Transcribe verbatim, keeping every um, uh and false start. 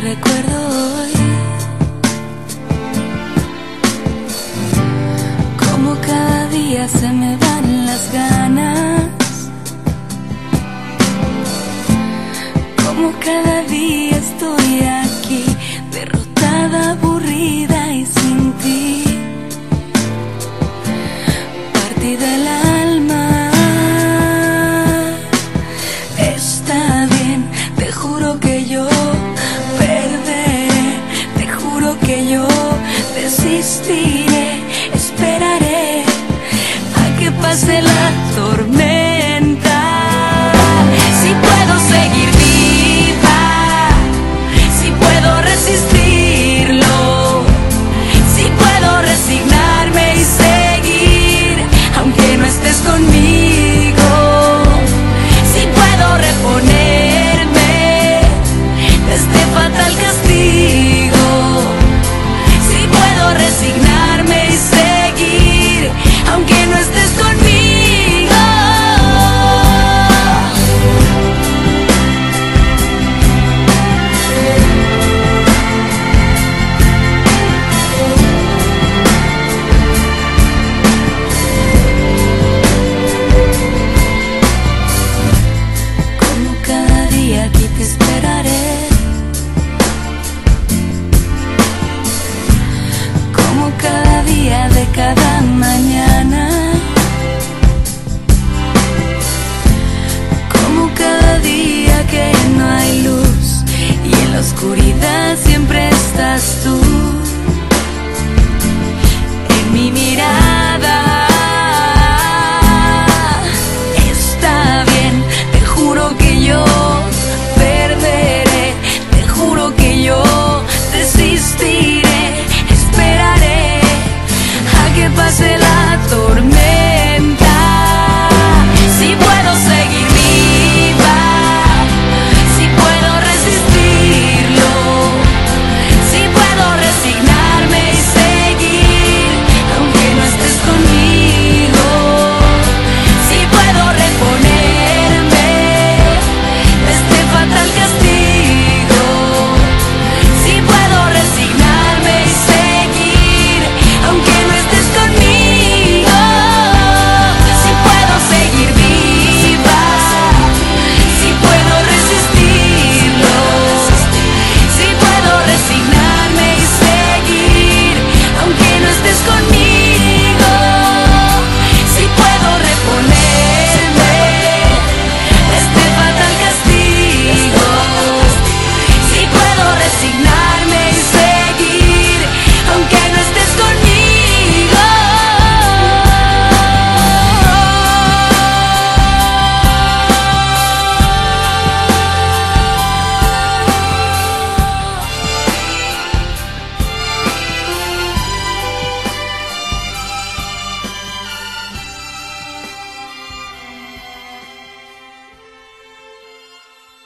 recuerdo hoy, como cada día se me van las ganas, como cada día estoy aquí, derrotada, aburrida y sin ti, partida del alma. Está bien, te juro que yo perderé, te juro que yo desistiré, esperaré a que pase la tormenta. Si puedo seguir viva, si puedo resistirlo, si puedo resignarme y seguir, aunque no estés conmigo, si puedo reponerme de este fatal castigo, si puedo resignarme y seguir, aunque no estés conmigo. Como cada día aquí te esperaré, como cada día de cada mañana, como cada día que no hay luz y en la oscuridad siempre estás tú.